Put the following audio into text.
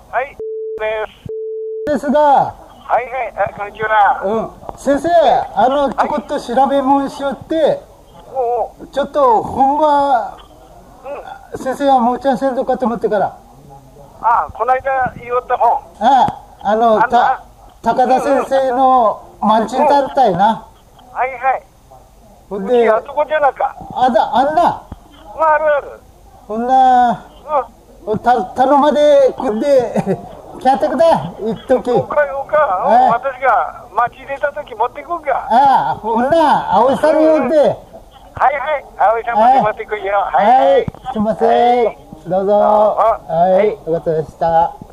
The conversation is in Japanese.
はい、です。 ですが、 はいはい、こんにちは。 先生、ちょこっと調べ物しよって、ちょっと本は、先生はもうちゃんせんのかと思ってから。 この間言おった本。 高田先生のマンチンタルタイな。 はいはい。 ほんで、 あそこじゃなか。 あんな。 あるある。 ほんな、頼までくんで、キャタクだ、一時。 私が町入れた時持ってくか。 ほんな、葵さんに呼んで。 はいはい、葵さん持ってくよ。 はい、すいません。どうぞ。はい、よかったでした。